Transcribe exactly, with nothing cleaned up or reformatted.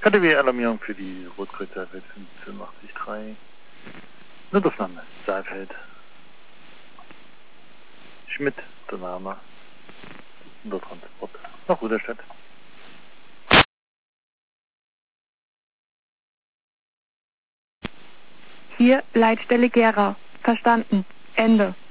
K D W-Alarmierung für die Rot-Kreuz Saalfeld fünfundachtzig Komma drei. Notaufnahme Saalfeld. Schmidt, der Name. Und der Transport nach Rudolstadt. Hier Leitstelle Gera. Verstanden. Ende.